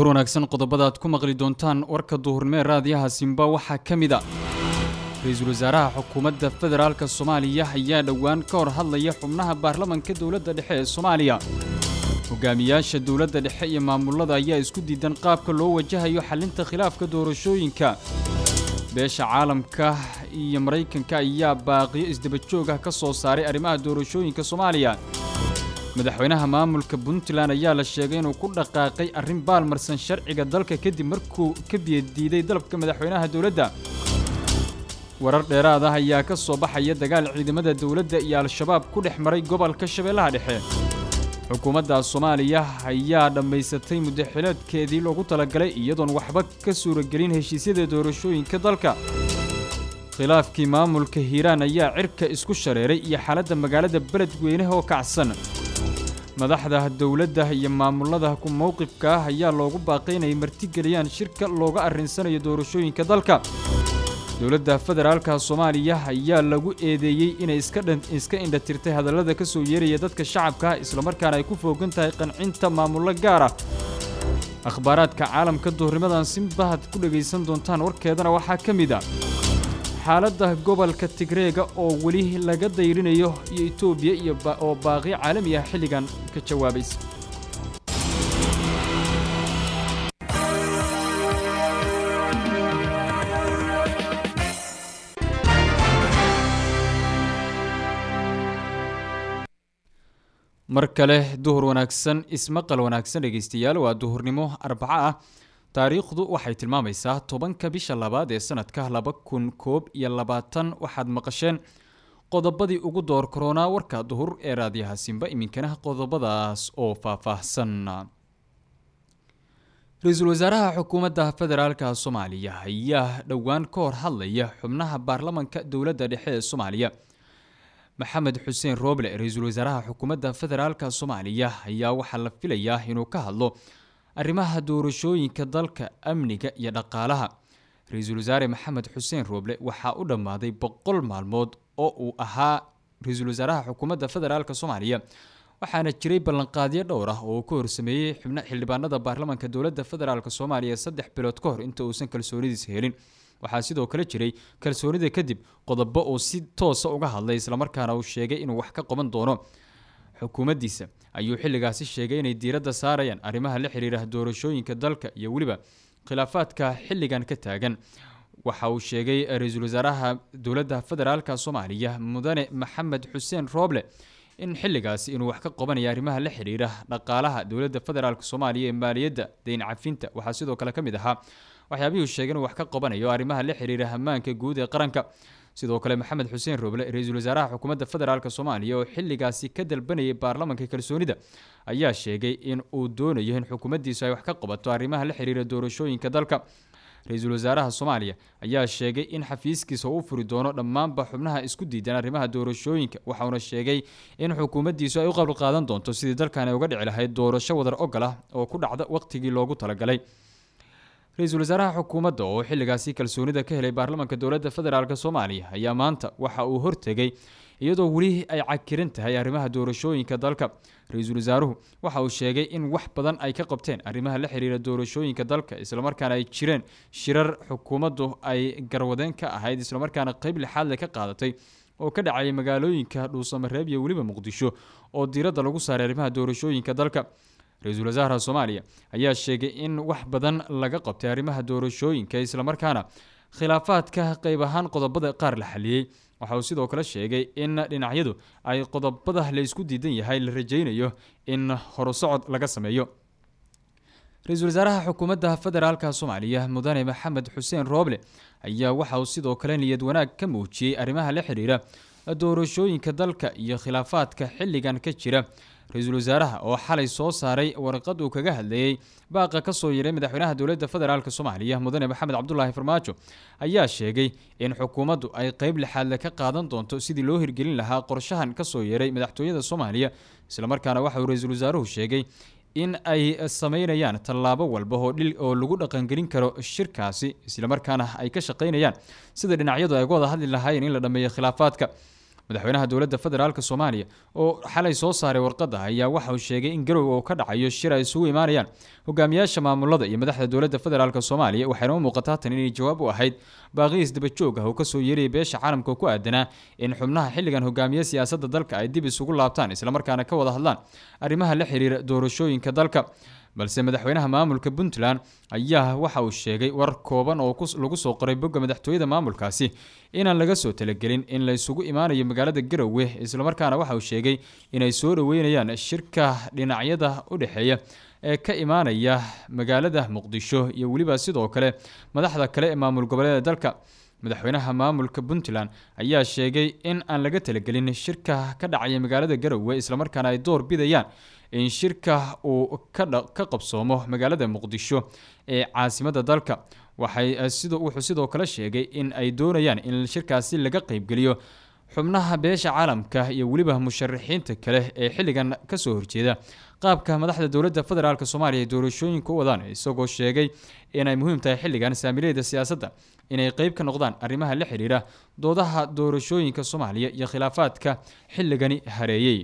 wanaagsan qodobada aad ku maqli doontaan warka duhurnimo raadiyaha Simba waxa kamida Ra'iisul Wasaaraha Xukuumadda Federaalka Soomaaliya ayaa dhawaan ka hor hadlaya xubnaha baarlamaanka dawladda dhexe ee Soomaaliya hogaamiyaasha dawladda dhexe iyo maamulada ayaa isku diidan qaabka loo wajahayo xalinta khilaafka doorashooyinka beesha caalamka iyo Mareykanka ayaa baaqiyo isdaba joog ah ka soo saaray arrimaha doorashooyinka Soomaaliya madaxweynaha maamulka Puntland ayaa la sheegay inuu ku dhaqaaqay arrin baalmarsan sharciga dalka kadib markuu ka biyadiiday dalabka madaxweynaha dawladda warar dheeraad ah ayaa ka soo baxaya dagaal ciidamada dawladda iyo al-shabaab ku dhex maray gobolka Shabeellaha Dhexe xukuumadda Soomaaliya ayaa dhameysatay muddaxileedkeedii loogu talagalay iyadoon waxba ka suuragelin heshiisyada doorashooyinka dalka khilaafkii maamulka Hiiraan ayaa cirka isku shareeray iyo xaaladda magaalada Beledweyne oo kacsan madaxda dawladda iyo maamulada ku mowqifka ayaa loogu baaqaynay martigeliyaan shirka looga arinsanayo doorashooyinka dalka dawladda federaalka Soomaaliya ayaa lagu eedeeyay inay iska indhatirtay hadallada ka soo yeeraya dadka shacabka isla markaana ay ku foogan tahay qancinta maamulka gaar ah akhbaaraadka caalamka duhurnimadan Simbaad ku dhageysan doontaan warkeedana waxa kamid ah xaaladda gobolka Tigreega oo wali laga dayrinayo iyo Itoobiya iyo baaqi caalami ah xilligan ka jawaabaysa markale duhur wanaagsan ismaqal wanaagsan dhageystayaal waa duhurnimo Arbaca ah taariikhdu waxay tilmaamaysaa 10 bisha labaad ee sanadka 2021 waxaad maqasheen qodobadii ugu door corona warka duhur ee raadiyaha Simba iminkana qodobadaas oo faahfaahsan Ra'iisul Wasaaraha Xukuumadda Federaalka Soomaaliya ayaa dhawaan ka hor hadlaya xubnaha baarlamaanka dawladda dhexe ee Soomaaliya Maxamed Xuseen Roble Ra'iisul Wasaaraha Xukuumadda Federaalka Soomaaliya ayaa waxa la filayaa inuu ka hadlo arrimaha doorashooyinka dalka amniga iyo dhaqaalaha Ra'iisul Wasaare Maxamed Xuseen Roble waxa uu dhamaaday 100 maalmood oo uu ahaa Ra'iisul Wasaaraha Xukuumadda Federaalka Soomaaliya waxaana jiray ballanqaadyo dhowr ah oo ku horsameeyay xildhibaanada baarlamaanka dawladda Federaalka Soomaaliya 3 bilood ka hor inta uusan kalsoonidiisa helin waxaa sidoo kale jiray kalsoonida kadib qodobo oo si toos ah uga hadlay isla markaana uu sheegay inuu wax ka qaban doono xukuumaddiisa ayuu xilligaasi sheegay inay diiradda saarayaan arrimaha la xiriira doorashooyinka dalka iyo waliba khilaafaadka xilligan ka taagan waxa uu sheegay Ra'iisul Wasaaraha Dawladda Federaalka Soomaaliya Mudane Maxamed Xuseen Roble in xilligaasi inuu wax ka qabanayo arrimaha la xiriira dhaqaalaha Dawladda Federaalka Soomaaliya ee maaliyadda deyn cafinta waxa sidoo kale kamid ahaa waxyaabihii uu sheegay inuu wax ka qabanayo arrimaha la xiriira ammaanka guud ee qaranka sidoo kale Maxamed Xuseen Roble Ra'iisul Wasaaraha Xukuumadda Federaalka Soomaaliya oo xilligaasi ka dalbanayay baarlamaanka kalsoonida ayaa sheegay in uu doonayo in xukuumaddiisu ay wax ka qabato arrimaha la xiriira doorashooyinka dalka Ra'iisul Wasaaraha Soomaaliya ayaa sheegay in xafiiskiisa uu furi doono dhammaanba xubnaha isku diidan arrimaha doorashooyinka waxa uu sheegay in xukuumaddiisu ay u qabul qaadan doonto sidii dalkan ay uga dhici lahayd doorasho wadar oggol ah oo ku dhacda waqtigii loogu talagalay Ra'iisul Wasaaraha Xukuumadda oo xilligaasi kalsoonida ka helay baarlamaanka dawladda Federaalka Soomaaliya ayaa maanta waxa uu hortagay iyadoo wali ay cakiran tahay arrimaha doorashooyinka dalka Ra'iisul Wasaaruhu waxa uu sheegay in wax badan ay ka qabteen arrimaha la xiriira doorashooyinka dalka isla markaana ay jireen shirar xukuumaddu ay garwadeen ka ahayd isla markaana qayb lixaad ka qaadatay oo ka dhacay magaalooyinka Dhuusamareeb iyo waliba Muqdisho oo diiradda lagu saaray arrimaha doorashooyinka dalka Ra'iisul Wasaaraha Soomaaliya ayaa sheegay in wax badan laga qabtay arrimaha doorashooyinka isla markaana khilaafaadka qayb ahaan qodobada qaar la xaliyay waxa uu sidoo kale sheegay in dhinacyadu ay qodobada la isku diidan yahay la rajaynayo in horusocod laga sameeyo Ra'iisul Wasaaraha Xukuumadda Federaalka Soomaaliya Mudane Maxamed Xuseen Roble ayaa waxa uu sidoo kale niyad wanaag ka muujiyay arrimaha la xiriira doorashooyinka dalka iyo khilaafaadka xilligan ka jira Ra'iisul Wasaaraha oo xalay soo saaray warqad uu kaga hadlayay baaqa ka soo yeeray madaxweynaha dawladda Federaalka Soomaaliya Mudane Maxamed Cabdullaahi Farmaajo ayaa sheegay in xukuumaddu ay qayb lixaad ka qaadan doonto sidii loo hirgelin lahaa qorshahan ka soo yeeray madaxtooyada Soomaaliya isla markaana waxa uu Ra'iisul Wasaaruhu sheegay in ay sameynayaan tallaabo walba oo lagu dhaqangelin karo shirkaasi isla markaana ay ka shaqeynayaan sida dhinacyadu ay wada hadli lahaayeen in la dhameeyo khilaafaadka madaxweynaha dowladda federaalk Soomaaliya oo xalay soo saaray warqadda ayaa waxa uu sheegay in Garowe uu ka dhacayo shir ay isugu imaanayaan hogaamiyaasha maamulada iyo madaxda dowladda federaalk Soomaaliya waxayna u muuqataa tan inay jawaab u ahayd baaqiis daba joog ah oo ka soo yeeray beesha caalamka ku aadanaa in xubnaha xilligan hogaamiye siyaasadda dalka ay dib isugu laabtaan isla markaana ka wada hadlaan arrimaha la xiriira doorashooyinka dalka balse madaxweynaha maamulka Puntland ayaa waxa uu sheegay war kooban oo lagu soo qoray bogga madaxtooyada maamulkaasi inaan laga soo talagelin in la isugu imaanayo magaalada Garowe isla markaana waxa uu sheegay inay soo dhaweynayaan shirka dhinacyada u dhaxeeya ee ka imaanaya magaalada Muqdisho iyo waliba sidoo kale madaxda kale ee maamul goboleedyada dalka madaxweynaha maamulka Puntland ayaa sheegay in aan laga talagelin shirka ka dhacaya magaalada Garowe isla markaana ay door bidayaan in shirka uu ka qabsoomo magaalada Muqdisho ee caasimadda dalka wuxuu sidoo kale sheegay in ay doonayaan in shirkaasi laga qaybgeliyo xubnaha beesha caalamka iyo waliba musharaxiinta kale ee xilligan ka soo horjeeda qaabka madaxda dowladda federaalk Soomaaliya ee doorashooyinka u wadaan isagoo sheegay inay muhiim tahay xilligan saamilayda siyaasadda inay qayb ka noqdaan arrimaha la xiriira doodaha doorashooyinka Soomaaliya iyo khilaafaadka xilligani hareeyay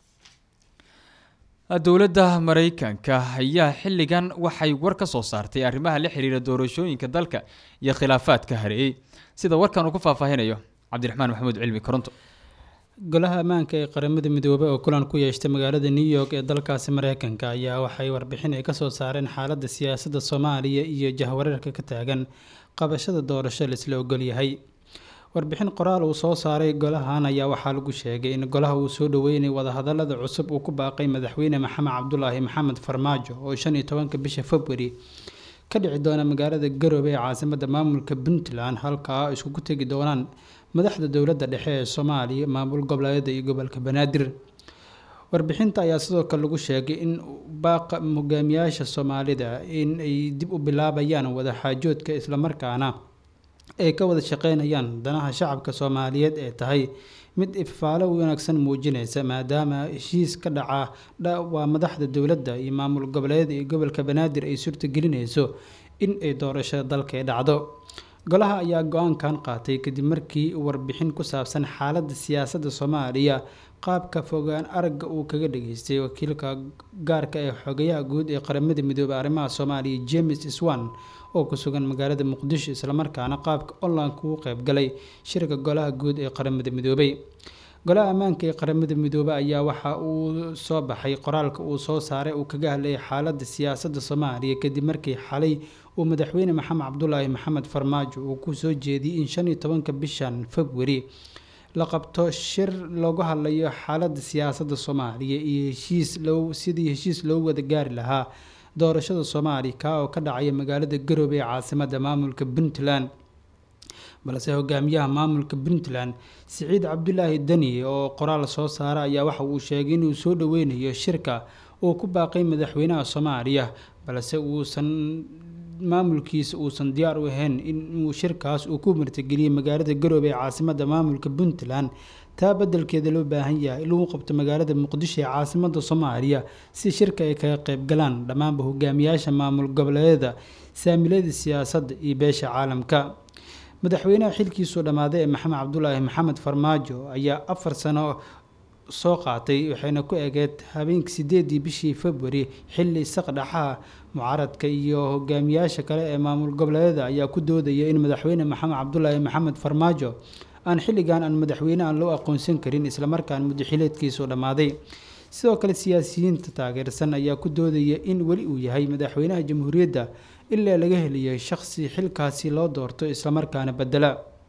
dowladda Mareykanka ayaa xilligan waxay war ka soo saartay arrimaha la xiriira doorashooyinka dalka iyo khilaafaadka hareeyay sida warkan uu ku faahfaahinayo Cabdiraxmaan Maxamuud Cilmi Koronto golaha ammaanka ee qaramada midoobay oo kulan ku yeeshtay magaalada New York ee dalkaasi Mareykanka ayaa waxay warbixin ay ka soo saareen xaaladda siyaasadda Soomaaliya iyo jahwareerka ka taagan qabashada doorasho la isla ogol yahay warbixin qoraal uu soo saaray golahan ayaa waxaa lagu sheegay in golaha uu soo dhaweynay wadahadalada cusub uu ku baaqay madaxweyne Maxamed Cabdullaahi Maxamed Farmaajo oo 15 bisha February ka dhici doona magaalada Garowe ee caasimadda maamulka Puntland halka ay isku tagi doonaan madaxda dowladda dhexe ee Soomaaliya maamul goboleedyada iyo gobolka Banaadir warbixinta ayaa sidoo kale lagu sheegay in baaqa hogaamiyaasha Soomaalida in ay dib u bilaabayaan wada xaajoodka isla markaana ay ka wada shaqeynayaan danaha shacabka Soomaaliyeed ee tahay mid ifaalo wanaagsan muujinaysa maadaama heshiis ka dhaca waa madaxda dowladda iyo maamul goboleedyada iyo gobolka Banaadir ay suurta gelinayso in ay doorashada dalka ay dhacdo golaha ayaa go'aankan qaatay kadib markii warbixin ku saabsan xaaladda siyaasadda Soomaaliya qaabka fogaan aragga uu kaga dhageystay wakiilka gaarka ee xogayaha guud ee qaramada midoobay arrimaha Soomaaliya James Iswan oo ku sugan magaalada Muqdisho isla markaana qaabka online ku qayb galay shirka golaha guud ee qaramada midoobay golaha ammaanka ee qaramada midoobay ayaa waxa uu soo baxay qoraalka uu soo saaray uu kaga hadlay xaaladda siyaasadda Soomaaliya kadib markii xalay uu madaxweyne Maxamed Cabdullaahi Maxamed Farmaajo uu ku soo jeediyay in 15 bishan February la qabto shir looga hadlayo xaaladda siyaasadda Soomaaliya iyo sidii heshiis loo wada gaari lahaa doorashada Soomaaliya ka oo ka dhacay magaalada Garowe ee caasimadda maamulka Puntland balse hogaamiyaha maamulka Puntland Siciid Cabdullaahi Dani oo qoraal soo saaray ayaa waxa uu sheegay inuu soo dhaweynayo shirka oo ku baaqay madaxweynaha Soomaaliya balse uusan maamulkiisa uusan diyaar u ahayn in uu shirkaas uu ku martigeliyo magaalada Garowe ee caasimadda maamulka Puntland taa beddelkeeda loo baahan yahay in lagu qabto magaalada Muqdisho ee caasimadda Soomaaliya si shirka ay kaga qayb galaan dhammaan hogaamiyaasha maamul goboleedyada saamilayda siyaasadda iyo beesha caalamka madaxweynaha xilkiisu dhamaaday ee Maxamed Cabdullaahi Maxamed Farmaajo ayaa 4 sano soo qaatay waxayna ku eegeed habeenkii 8 bishii February xilli saqdhaxa mucaaradka iyo hogaamiyaasha kale ee maamul goboleedyada ayaa ku doodaya in madaxweyne Maxamed Cabdullaahi Maxamed Farmaajo aan xilligan aan madaxweyne aan loo aqoonsan karin isla markaan muddaxileedkiisu dhamaaday sidoo kale siyaasiyiinta taageersan ayaa ku doodaya in wali uu yahay madaxweynaha jamhuuriyadda ilaa laga helayo shakhsi xilkaasi loo doorto isla markaana bedela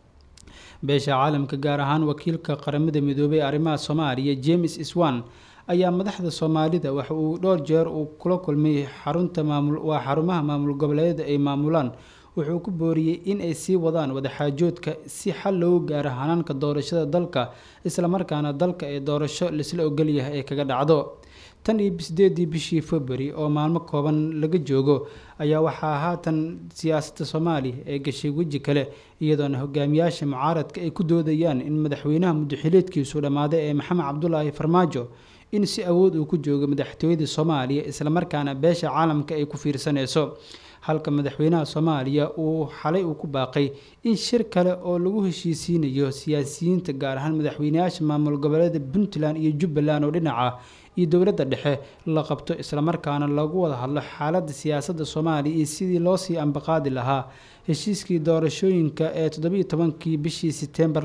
beesha caalamka gaar ahaan wakiilka qaramada midoobay arrimaha Soomaaliya James Iswan ayaa madaxda Soomaalida waxa uu dhowr jeer uu kula kulmay xarumaha maamul goboleedyada ay maamulaan wuxuu ku booriyay in ay sii wadaan wada xaajoodka si xal loo gaaro hanaanka doorashada dalka isla markaana dalka ee doorasho la isla ogol yahay ay kaga dhacdo tan iyo 8 bishii February oo maalmo kooban laga joogo ayaa waxaa haatan siyaasadda Soomaaliya ee gashay waji kale iyadoo hogaamiyaasha mucaaradka ay ku doodayaan in madaxweynaha muddaxileedkiisu dhamaaday ee Maxamed Cabdullaahi Farmaajo in si awood uu ku joogo madaxtooyada Soomaaliya isla markaana beesha caalamka ay ku fiirsanayso halka madaxweynaha Soomaaliya uu xalay uu ku baaqay in shir kale oo lagu heshiisiinayo siyaasiyiinta gaar ahaan madaxweynayaasha maamul goboleedyada Puntland iyo Jubbaland oo dhinaca iyo dowladda dhexe la qabto isla markaana lagu wada hadlo xaaladda siyaasadda Soomaaliya iyo sidii loo sii ambaqaadi lahaa heshiiskii doorashooyinka ee 17kii bishii September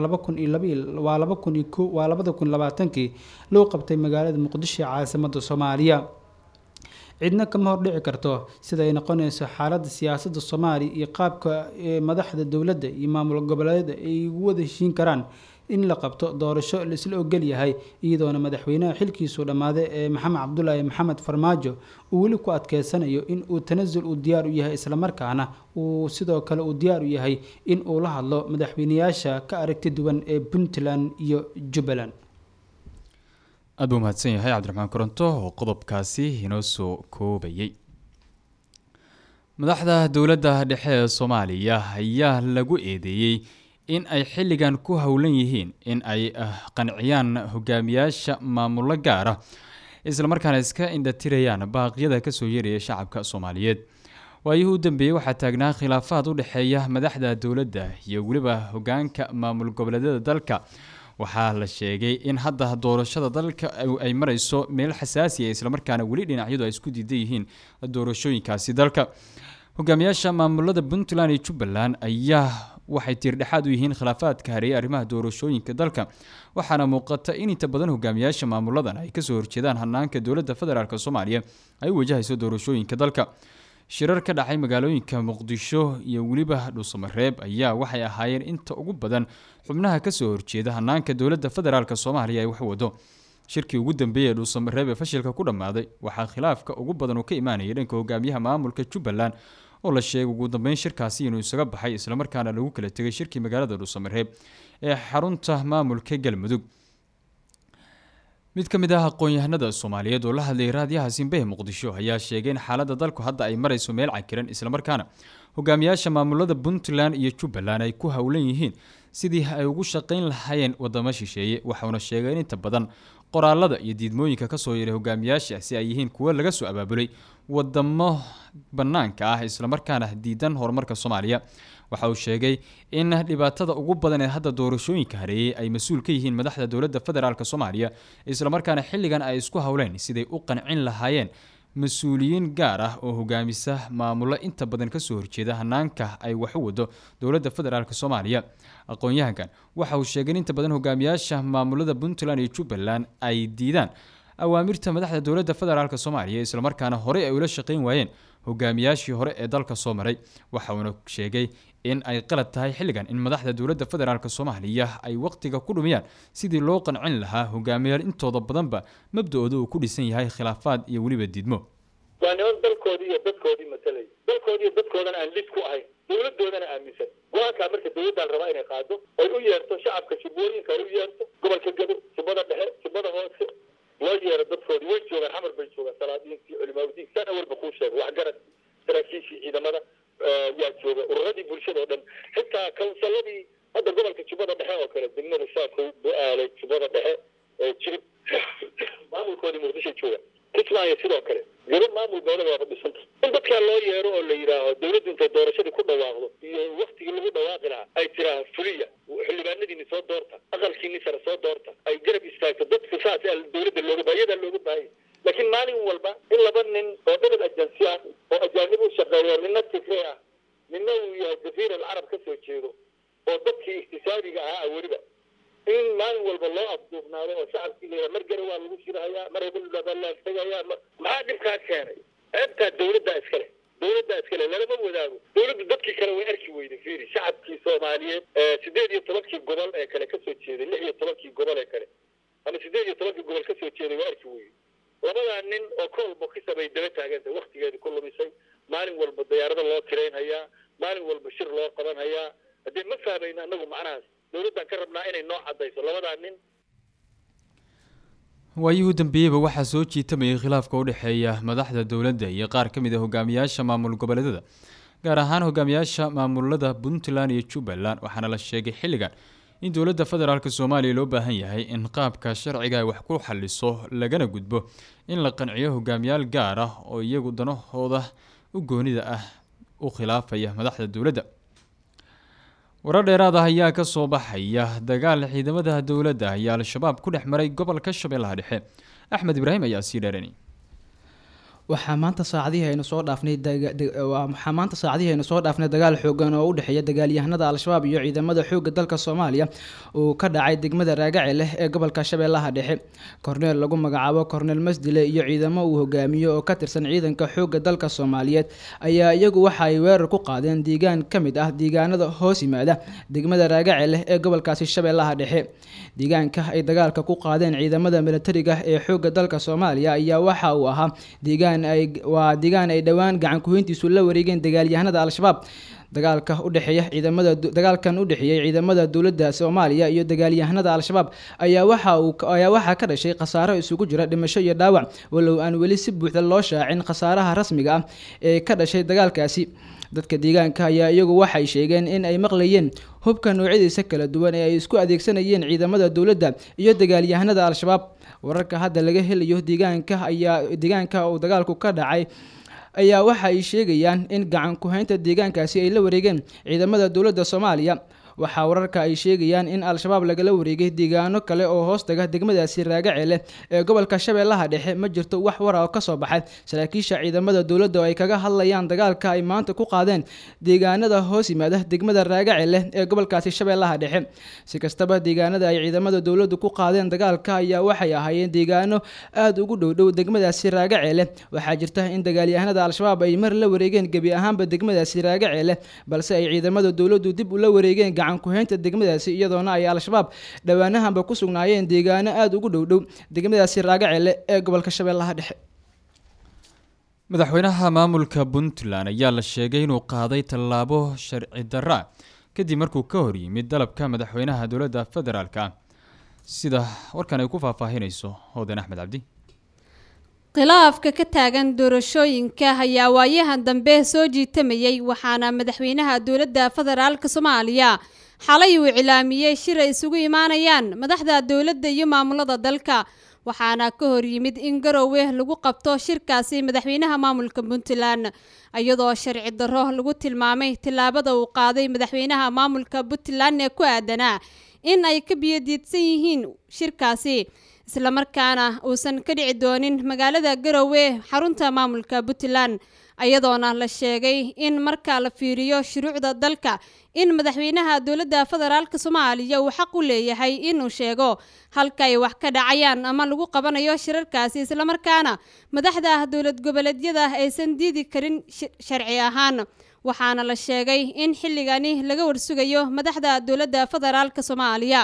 2020 loo qabtay magaalada Muqdisho caasimadda Soomaaliya. cidna kama hor dhici karto sida ay noqonayso xaaladda siyaasadda Soomaaliya iyo qaabka madaxda dowladda iyo maamul goboleedyada ay ugu wada heshiin karaan in la qabto doorasho la isla ogol yahay iyadoona madaxweynaha xilkiisu dhamaaday ee Maxamed Cabdullaahi Maxamed Farmaajo uu weli ku adkeysanayo in uu tanasul u diyaar u yahay isla markaana uu sidoo kale u diyaar u yahay in uu la hadlo madaxweynayaasha ka aragti duwan ee Puntland iyo Jubbaland. aad buu mahadsan yahay Cabdiraxmaan Koronto oo qodobkaasi inoo soo koobayay. madaxda dowladda dhexe ee Soomaaliya ayaa lagu eedeeyay in ay xilligan ku howlan yihiin in ay qanciyaan hogaamiyaasha maamulo gaar ah isla markaana iska indhatirayaan baaqyada ka soo yeeraya shacabka Soomaaliyeed. waayihii u dambeeyay waxaa taagnaa khilaafaad u dhexeeya madaxda dowladda iyo waliba hogaanka maamul goboleedyada dalka. waxaa la sheegay in hadda doorashada dalka ay marayso meel xasaasi ah isla markaana wali dhinacyadu ay isku diidan yihiin doorashooyinkaasi dalka. hogaamiyaasha maamulada Puntland iyo Jubbaland ayaa waxay tiirdhexaad u yihiin khilaafaadka hareeyay arrimaha doorashooyinka dalka, waxaana muuqata in inta badan hogaamiyaasha maamuladan ay kasoo horjeedaan hanaanka dowladda federaalk Soomaaliya ay wajahayso doorashooyinka dalka. shirar ka dhacay magaalooyinka Muqdisho iyo waliba Dhuusamareeb ayaa waxay ahaayeen inta ugu badan xubnaha kasoo horjeeda hanaanka dowladda federaalk Soomaaliya ay wax wado. shirkii ugu dambeeyay Dhuusamareeb ee fashilka ku dhamaaday waxaa khilaafka ugu badan uu ka imaanayay dhanka hogaamiyaha maamulka Jubbaland oo la sheegay ugu dambeyn shirkaasi inuu isaga baxay isla markaana lagu kala tagay shirkii magaalada Dhuusamareeb ee xarunta maamulka Galmudug. mid ka mid ah aqoon-yahanada Soomaaliyeed oo la hadlay raadiyaha Simbe ee Muqdisho ayaa sheegay in xaaladda dalku hadda ay marayso meel cakiran isla markaana hogaamiyaasha maamulada Puntland iyo Jubbaland ay ku howlan yihiin sidii ay ugu shaqeyn lahaayeen wadamo shisheeye. waxaana sheegay in inta badan qoraalada iyo diidmooyinka ka soo yeeray hogaamiyaashaasi ay yihiin kuwa laga soo abaabulay wadamo banaanka ah isla markaana diidan horumarka Soomaaliya. waxa uu sheegay in dhibaatada ugu badan ee hadda doorashooyinka hareeyay ay mas'uul ka yihiin madaxda dowladda federaalk Soomaaliya isla markaana xilligan ay isku howleen siday u qancin lahaayeen mas'uuliyiin gaar ah oo hogaamisa maamulo inta badan kasoo horjeeda hanaanka ay wax u wado dowladda federaalk Soomaaliya. aqoon-yahankan waxa uu sheegay in inta badan hogaamiyaasha maamulada Puntland iyo Jubbaland ay diidaan awaamirta madaxda dowladda federaalk Soomaaliya isla markaana hore ay ula shaqeyn waayeen hogaamiyaashii hore ee dalka soo maray. waxa uu sheegay in ay qalad tahay xilligan in madaxda dowladda federaalk Soomaaliya ay waqtiga ku dhumiyaan sidii loo qancin lahaa hogaamiyaal intooda badanba mabda'ooda uu ku dhisan yahay khilaafaad iyo waliba diidmo. waa niman dalkoodii iyo dadkoodii matalay dalkoodii iyo dadkoodana aan lid ku ahayn dowladoodana aaminsan. go-aankaa marka dowladdan rabaa inay qaado ay u yeerto shacabka shibooyinka ay u yeerto gobolka Gado, Jubbada Dhexe, Jubbada Hoose loo yeero dadkoodii way joogaan xamar bay joogaan salaadiintii culimaadiin sana walba kuu sheego waxgarad saraakiishii ciidamada yaa jooga ururadii bulshada oo dhan xitaa kawsaladii hadda gobolka Jubbada Dhexe oo kale degmada Saako Bu'aale Jubbada Dhexe jirib maamulkoodii Muqdisho jooga kismaayo sidoo kale garo maamul gobolada waa dhisanta in dadkaa loo yeero oo la yidhaaho dowladdu intay doorashadii ku dhawaaqdo iyo waqtigii lagu dhawaaqi lahaa ay tiraaho fuliya xildhibaanadiini soo doorta aqalkiini sare soo doorta ay garab istaagto dadka saas dowladda looga baayadaa looga baahaya. laakiin maalin walba in laba nin oo dhanab ajansi ah oo ajaanib u shaqeeya nina Tigray ah nina uu yahay jaziira alcarab ka soo jeedo oo dadkii iqtisaadiga ahaa weliba in maalin walba loo afduubnaado oo shacabkii leeyahay mar gare waa lagu shirahayaa mar hebel la tagayaa maxaa dhibkaa keenay ceebtaa dowladdaa iskale lalama wadaago. dowladdu dadkii kale way arki weyday fiiri shacabkii Soomaaliyeed 18 gobol ee kale kasoo jeeday 16 gobol ee kale ama 18 gobol kasoo jeeday way arki weyday. labadaa nin oo kolba ka sabay daba taaganta waqtigeedii ku lumisay maalin walba diyaarada loo tireenhayaa maalin walba shir loo qabanhayaa haddii ma fahmayna anagu macnahaas dowladdan ka rabnaa inay noo cadayso labadaa nin. waayihii u dambeeyayba waxaa soo jiitamayay khilaafka u dhexeeya madaxda dowladda iyo qaar ka mid ah hogaamiyaasha maamul goboleedyada gaar ahaan hogaamiyaasha maamulada Puntland iyo Jubbaland. waxaana la sheegay xilligan in dowladda federaalk Soomaaliya loo baahan yahay in qaabka sharciga ay wax ku xaliso lagana gudbo in la qanciyo hogaamiyaal gaar ah oo iyagu danahooda u goonida ah u khilaafaya madaxda dowladda. warar dheeraad ah ayaa ka soo baxaya dagaal ciidamada dowladda ayaa al-shabaab ku dhex maray gobolka Shabeellaha Dhexe. Axmed Ibraahim ayaa sii dheeranay. waxaa maanta saacadihii aynu soo dhaafnay dagaal xoogan oo u dhexeeya dagaalyahanada al-shabaab iyo ciidamada xoogga dalka Soomaaliya uu ka dhacay degmada Raagace leh ee gobolka Shabeellaha Dhexe. Korneel lagu magacaabo Korneel Masdile iyo ciidamo uu hogaamiyo oo ka tirsan ciidanka xoogga dalka Soomaaliyeed ayaa iyagu waxa ay weerar ku qaadeen deegaan ka mid ah deegaanada hoos yimaada degmada Raagace leh ee gobolkaasi Shabeellaha Dhexe. deegaanka ay dagaalka ku qaadeen ciidamada militariga ee xoogga dalka Soomaaliya ayaa waxa uu ahaa deegaan ay dhawaan gacan ku hayntiisu la wareegeen dagaalyahanada al-shabaab. dagaalkan u dhexeeyay ciidamada dowladda Soomaaliya iyo dagaalyahanada al-shabaab ayaa waxa ka dhashay khasaaro isugu jira dhimasho iyo dhaawac, walow aan weli si buuxda loo shaacin khasaaraha rasmiga ah ee ka dhashay dagaalkaasi. dadka deegaanka ayaa iyagu waxay sheegeen in ay maqlayeen hubka noocyadiisa kala duwan ee ay isku adeegsanayeen ciidamada dowladda iyo dagaalyahanada al-shabaab. wararka hadda laga helayo deegaanka uu dagaalku ka dhacay ayaa waxa ay sheegayaan in gacan ku haynta deegaankaasi ay la wareegeen ciidamada dowladda Soomaaliya. waxaa wararka ay sheegayaan in al-shabaab lagala wareegay deegaano kale oo hoos taga degmadaasi Raagace leh ee gobolka Shabeellaha Dhexe. ma jirto wax war ah oo ka soo baxay saraakiisha ciidamada dowladda oo ay kaga hadlayaan dagaalka ay maanta ku qaadeen deegaanada hoos yimaada degmada Raagace leh ee gobolkaasi Shabeellaha Dhexe. si kastaba deegaanada ay ciidamada dowladdu ku qaadeen dagaalka ayaa waxay ahaayeen deegaano aad ugu dhow degmadaasi Raagace leh. waxaa jirta in dagaalyahanada al-shabaab ay mar la wareegeen gebi ahaanba degmadaasi Raagace leh, balse ay ciidamada dowladdu dib u la wareegeen ku haynta degmadaasi, iyadoona ay al-shabaab dhawaanahanba ku sugnaayeen deegaano aad ugu dhow degmadaasi Raagace leh ee gobolka Shabeellaha Dhexe. madaxweynaha maamulka Puntland ayaa la sheegay inuu qaaday tallaabo sharci darro kadib markuu ka hor yimid dalabka madaxweynaha dowladda federaalka, sida warkan ay ku faahfaahinayso Hoodan Axmed Cabdi. khilaafka ka taagan doorashooyinka ayaa waayahan dambe soo jiitamayay, waxaana madaxweynaha dowladda federaalka Soomaaliya xalay uu cilaamiyay shir ay isugu imaanayaan madaxda dowladda iyo maamulada dalka, waxaana ka hor yimid in Garowe lagu qabto shirkaasi madaxweynaha maamulka Puntland, iyadoo sharci darro lagu tilmaamay tilaabada uu qaaday madaxweynaha maamulka Puntland ee ku aadanaa in ay ka biyadiidsan yihiin shirkaasi, isla markaana uusan ka dhici doonin magaalada Garowe xarunta maamulka Puntland. ayadoona la sheegay in marka la fiiriyo shuruucda dalka in madaxweynaha dowladda federaalka Soomaaliya uu xaq u leeyahay inuu sheego halka ay wax ka dhacayaan ama lagu qabanayo shirarkaasi, isla markaana madaxda dowlad goboleedyada aysan diidi karin sharci ahaan. waxaana la sheegay in xilligani laga warsugayo madaxda dowladda federaalka Soomaaliya.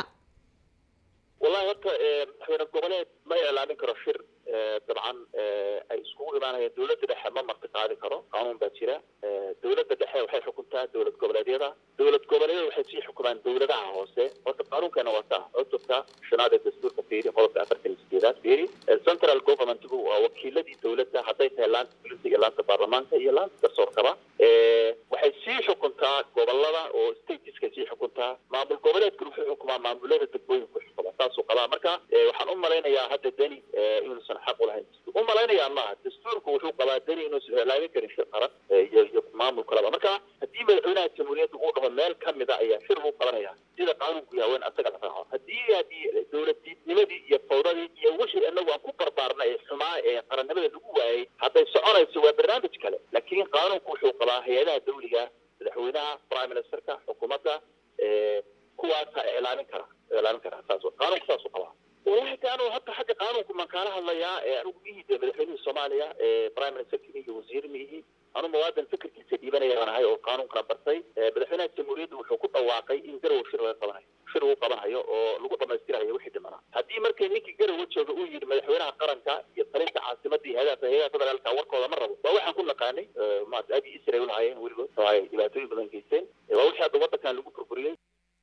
والله هذا حين الجملات ما يعلن كره شر طبعا اسكول معنا دولة دحى ما مرتقى كره قانون باتشرة دولة دحى وحي حكومتها دولة قبلية وحي شيء حكومة دولة دعها هوسه وتقارن كان وقتها أتوقع شنادة الدستور كثير خلاص أفرت الاستيداد بيري السنترال جوفرمنت هو وكيل الذي دولة حطيتها لان بوليسي لان البرلمان هي لان تصور كذا وحي شيء حكومتها قبلها وستيتس كشيء حكومتها مع بالقبلية كل حكومة مع بلاد تبوي taas oo kala marka waxaan u maleynayaa hadda dani inuusan xaq u lahayn. u maleynayaa ma dastuurku wuxuu qabaa dani inuu ilaalin karin shaqada iyo maamulka laba. marka hadii madaxweynaha jamhuuriyadda uu dhaho meel kamid ah ayaa shir uu qabanaya sida qaanunku yahay asaga la raaco. hadii dowladnimadii iyo fawradii iyo wixii anagu aan ku barbaarnay xumaa ee qarannimada lagu waayay hadday soconayso waa barnaamij kale, laakiin qaanunku wuxuu qabaa hay'adaha dawliga madaxweynaha prime ministerka xukuumadda kuwaas ilaalin kara قانون خاص وقضاء. والله كانوا حتى قانونكم من كان هذا يا أنا بيه بالحين الصومالية برايم منستر كمية وزير ميه أنا مواد الفكر كتيبة أنا هاي القانون كربرتي بالحين الجمهورية وحكومة واقعي إن جروا شروا قبنا هاي لقطة ما يصير هاي واحد منها. هذه مركز نيجي جروا وتشوف ويجي مدحونا قرن كا يطلع عاصمتي هذا فهي تبع الكورك ولا مرة. وواحد كنا قاني ما أبي إسرائيل هاي ورجوا هاي يبعثوا بدن كيسين. وواحد وقت كان لقوا كربورين.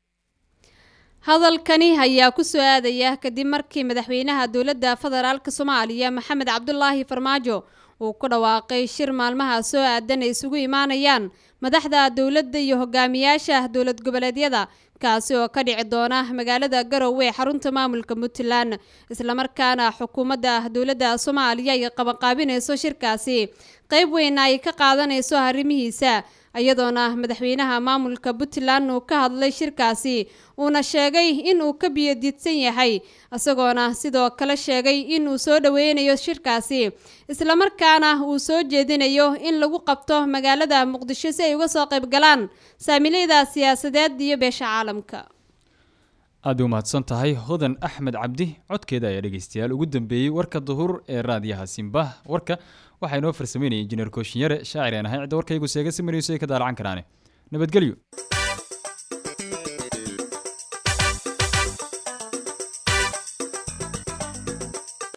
hadalkani ayaa ku soo aadaya kadib markii madaxweynaha dowladda federaalka Soomaaliya Maxamed Cabdullaahi Farmaajo uu ku dhawaaqay shir maalmaha soo aadan ay isugu imaanayaan madaxda dowladda iyo hogaamiyaasha dowlad goboleedyada, kaasi oo ka dhici doona magaalada Garowe xarunta maamulka Puntland, isla markaana xukuumadda dowladda Soomaaliya ay qabanqaabinayso shirkaasi qayb weyn ay ka qaadanayso arrimihiisa, iyadoona madaxweynaha maamulka Puntland uu ka hadlay shirkaasi uuna sheegay in uu ka biyadiidsan yahay isagoona sidoo kale sheegay in uu soo dhaweynayo shirkaasi isla markaana uu soo jeedinayo in lagu qabto magaalada Muqdisho si ay uga soo qayb galaan saamileyda siyaasadeed iyo beesha caalamka. aad u mahadsan tahay Hodan Axmed Cabdi codkeeda ayaa dhageystayaal ugu dambeeyay warka duhur ee raadiyaha Simba warka waxay noo farsameynayeen injineer Kooshinyare shaacir aan ahay cid warkaygu seega si marayso ay ka daalan karaan nabadgelyo.